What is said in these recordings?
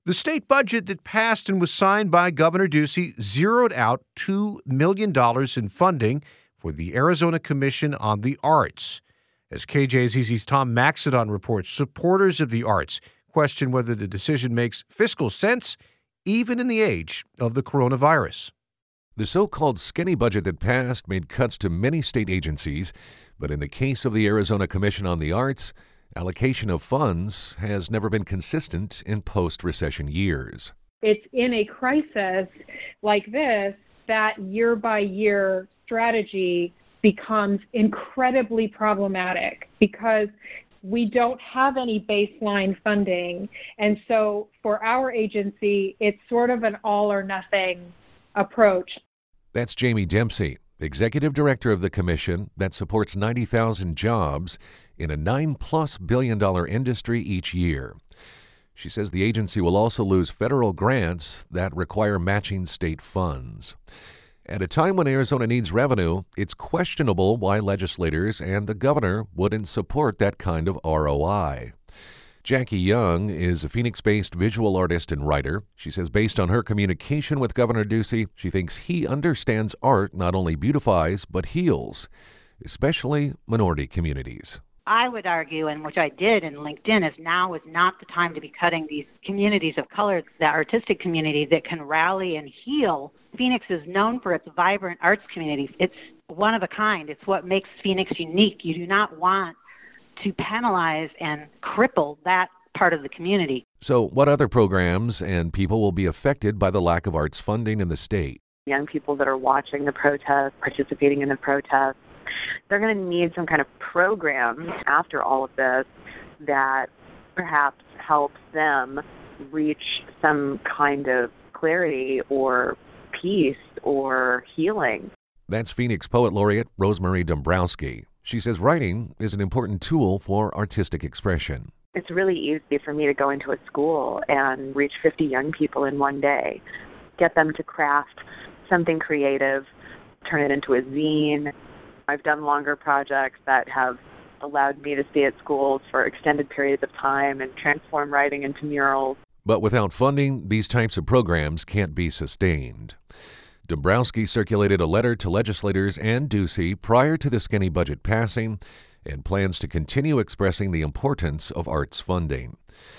The state budget that passed and was signed by Governor Ducey zeroed out $2 million in funding for the Arizona Commission on the Arts. As KJZZ's Tom Maxedon reports, supporters of the arts question whether the decision makes fiscal sense, even in the age of the coronavirus. The so-called skinny budget that passed made cuts to many state agencies, but in the case of the Arizona Commission on the Arts, allocation of funds has never been consistent in post-recession years. It's in a crisis like this that year-by-year strategy becomes incredibly problematic because we don't have any baseline funding. And so for our agency, it's sort of an all-or-nothing approach. That's Jamie Dempsey, Executive Director of the Commission that supports 90,000 jobs in a $9+ billion industry each year. She says the agency will also lose federal grants that require matching state funds. At a time when Arizona needs revenue, it's questionable why legislators and the governor wouldn't support that kind of ROI. Jackie Young is a Phoenix-based visual artist and writer. She says based on her communication with Governor Ducey, she thinks he understands art not only beautifies but heals, especially minority communities. I would argue, and which I did in LinkedIn, is now is not the time to be cutting these communities of color, the artistic community that can rally and heal. Phoenix is known for its vibrant arts community. It's one of a kind. It's what makes Phoenix unique. You do not want to penalize and cripple that part of the community. So what other programs and people will be affected by the lack of arts funding in the state? Young people that are watching the protests, participating in the protests, they're going to need some kind of program after all of this that perhaps helps them reach some kind of clarity or peace or healing. That's Phoenix Poet Laureate Rosemary Dombrowski. She says writing is an important tool for artistic expression. It's really easy for me to go into a school and reach 50 young people in one day, get them to craft something creative, turn it into a zine. I've done longer projects that have allowed me to stay at schools for extended periods of time and transform writing into murals. But without funding, these types of programs can't be sustained. Dombrowski circulated a letter to legislators and Ducey prior to the skinny budget passing and plans to continue expressing the importance of arts funding.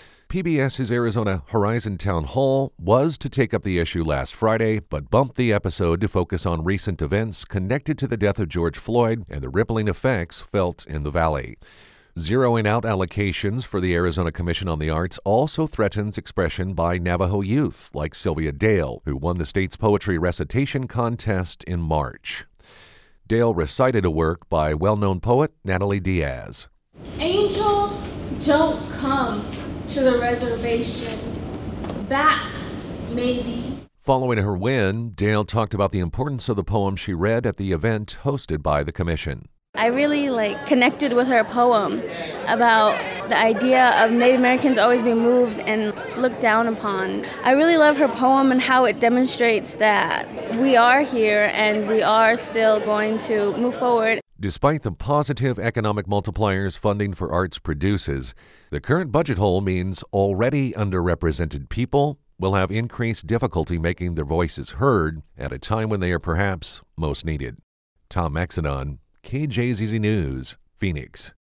PBS's Arizona Horizon Town Hall was to take up the issue last Friday, but bumped the episode to focus on recent events connected to the death of George Floyd and the rippling effects felt in the valley. Zeroing out allocations for the Arizona Commission on the Arts also threatens expression by Navajo youth like Sylvia Dale, who won the state's poetry recitation contest in March. Dale recited a work by well-known poet Natalie Diaz. Angels don't come to the reservation. Bats, maybe. Following her win, Dale talked about the importance of the poem she read at the event hosted by the commission. I really connected with her poem about the idea of Native Americans always being moved and looked down upon. I really love her poem and how it demonstrates that we are here and we are still going to move forward. Despite the positive economic multipliers funding for arts produces, the current budget hole means already underrepresented people will have increased difficulty making their voices heard at a time when they are perhaps most needed. Tom Maxedon, KJZZ News, Phoenix.